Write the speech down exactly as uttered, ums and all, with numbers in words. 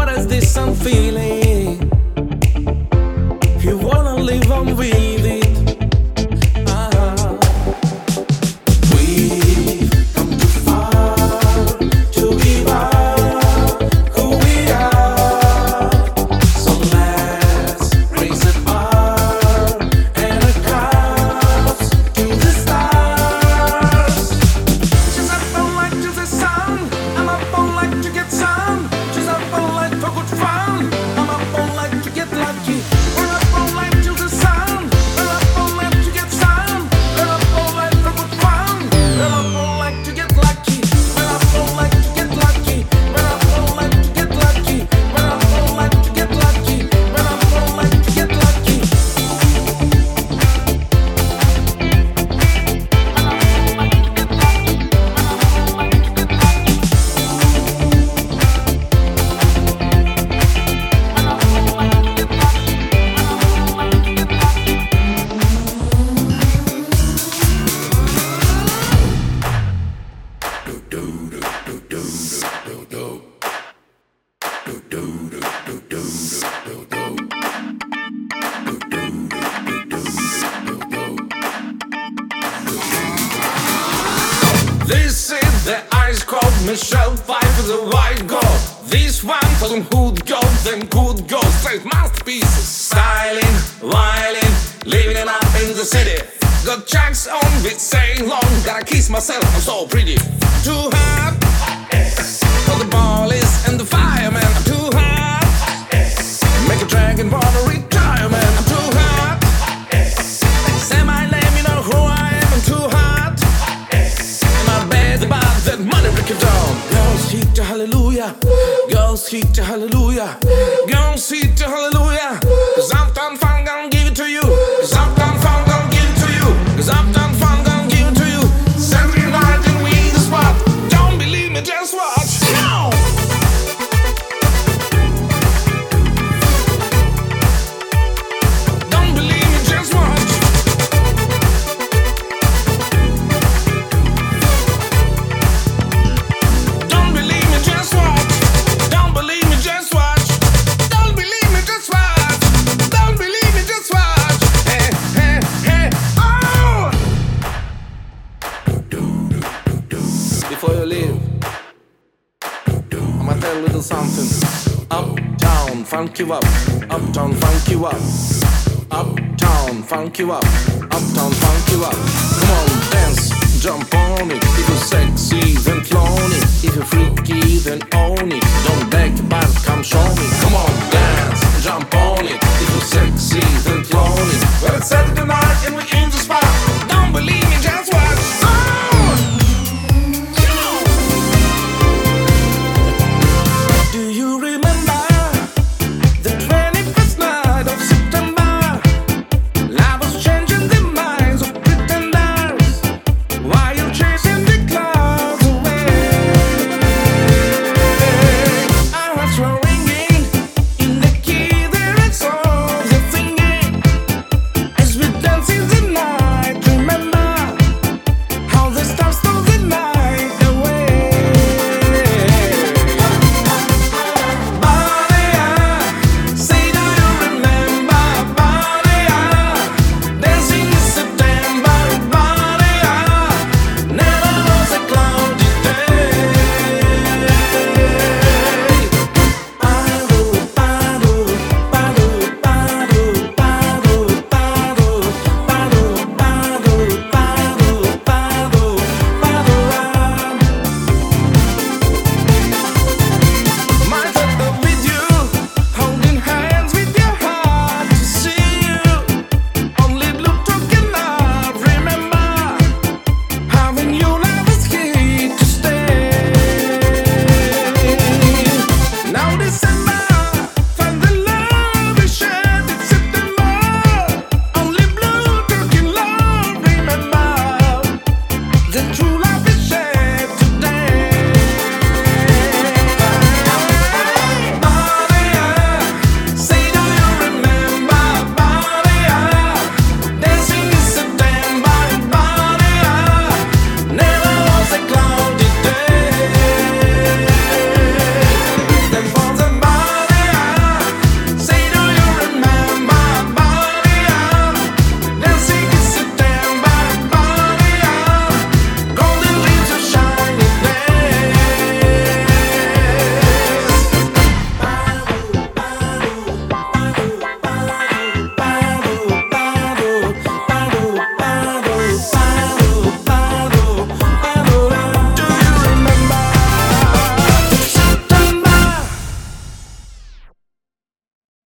What is this I'm feeling? You wanna live on with it. Ah. We've come too far to give up who we are. So let's raise a bar and a cup to the stars. She's up all night to the sun. I'm up all night to get sun. She's up all night for good fun. I'm up all night to get lucky. We're up all night to the sun. We're up all night to get sun. We're up all night for good fun. We're up all night to get lucky. We're up all night to get lucky. We're up all night to get lucky. We're up all night to get lucky. We're up all night to get lucky. This is the ice cold Michelle Pfeiffer, the white gold. This one for them who'd go, them good go. Straight masterpieces, styling, violin, living it up in the city. Got tracks on with saying long, gotta kiss myself, I'm so pretty. Too hot for the police and the fireman. I'm too hot. Make a dragon for a retirement. I'm too hot. Say my name, you know who I am. I'm too hot. My bed about that money break it down. Girls hit to hallelujah. Girls hit to hallelujah. Girls hit to hallelujah. Cause I'm done fun, gonna give it to you. Cause I'm done fun, gonna give it to you. Cause I'm done fun, gonna give it to you. Saturday night and we in the spot. Don't believe me, just watch. No! Don't believe me, just watch. Don't believe me, just watch. Don't believe me, just watch. Don't believe me, just watch. Don't believe me, just watch. Hey, hey, hey, oh! Before you leave, I'ma tell you a little something. Uptown, funk you up. Uptown, funk you up. Uptown, funk you up. Uptown, funk you up. Come on, dance, jump on it. If you're sexy, then flaunt it. If you're freaky, then own it. Don't beg, but come